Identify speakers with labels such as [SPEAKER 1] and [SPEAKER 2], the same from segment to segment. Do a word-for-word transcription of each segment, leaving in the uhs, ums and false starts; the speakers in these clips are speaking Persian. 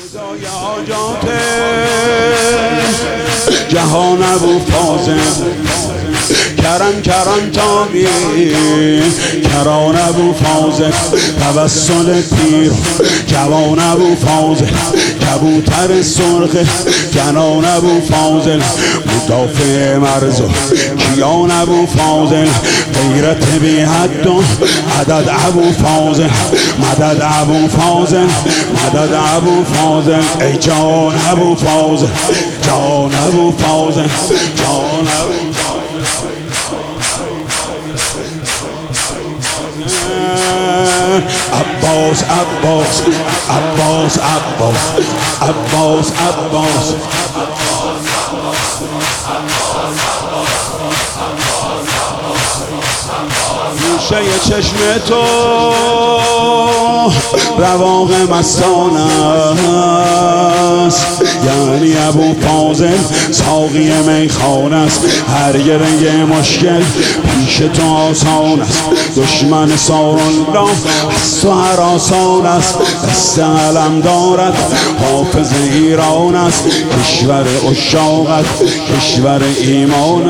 [SPEAKER 1] فدای حاجات جهان ابو فاضل کرم کرم تابی کران ابو فاضل توسل پیر جوان ابو فاضل کبوتر سرخ جنان ابو فاضل مدافع مرز کیان ابو فاضل غیرت بی حد و عدد ابو فاضل مدد ابو فاضل مدد ابو فاضل ای جان ابو فاضل جان ابو فاضل جان ابو عباس عباس عباس عباس عباس عباس گوشه چشم تو رواق مستان است، یعنی ابو فاضل ساقی میخانه است. هر یه رنگ مشکل پیش تو آسان است، دشمن سارون را از تو هراسان است. دست علم دارد حافظ ایران است، کشور عشاقت کشور ایمان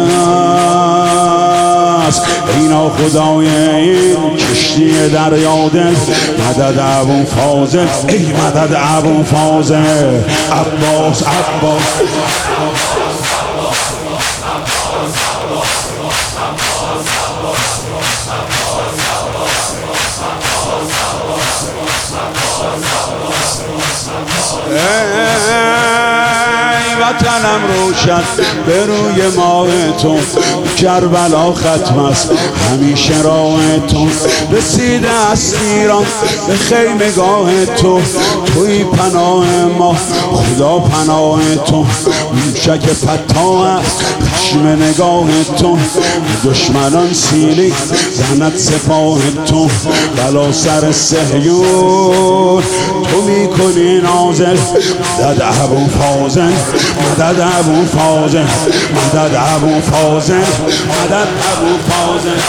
[SPEAKER 1] است. اینا خدای این کشتی دریا دل مدد ابو فاضل ای مدد ابو فاضل عباس عباس وطنم روشن به روی ماه تو، کربلا ختم است همیشه راه تو. رسیده است ایران به خیمگاه تو، توی پناه ما خدا پناه تو. موشک فتا است خشم نگاه تو، دشمنان سیلی زند سپاه تو. بلا سر صهیون تو میکنی نازل مدد ابو فاضل مدد ابو فاضل مدد ابو فاضل مدد ابو فاضل.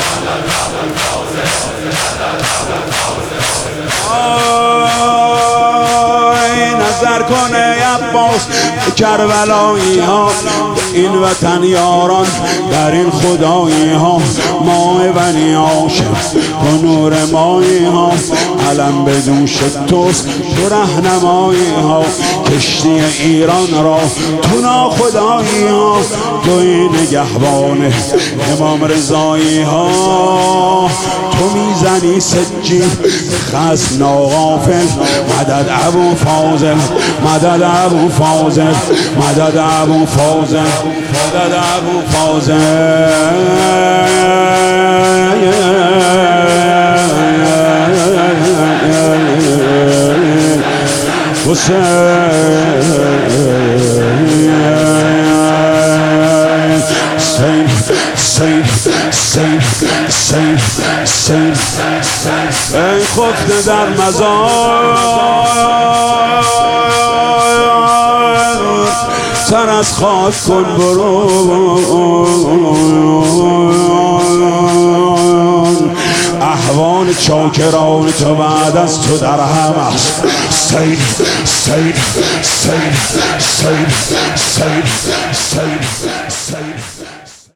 [SPEAKER 1] نظر کنه عباس کربلایی ها، این وطن یاران در این خدایی ها. ماه بنی هاشم تو نور مایی ها، علم به دوش توست تو رهنمایی ها. کشتی ایران را تو ناخدایی ها، توی نگهبان امام رضایی ها. تو میزنی سجی خصم ناغافل مدد ابو فاضل مدد ابو فاضل مدد ابو فاضل مدد ابو فاضل. حسین حسین حسین حسین حسین ای خفته در مزار سر از خاک کن برون. احوال چاکران تو بعد از تو در هم است. حسین حسین حسین حسین حسین حسین حسین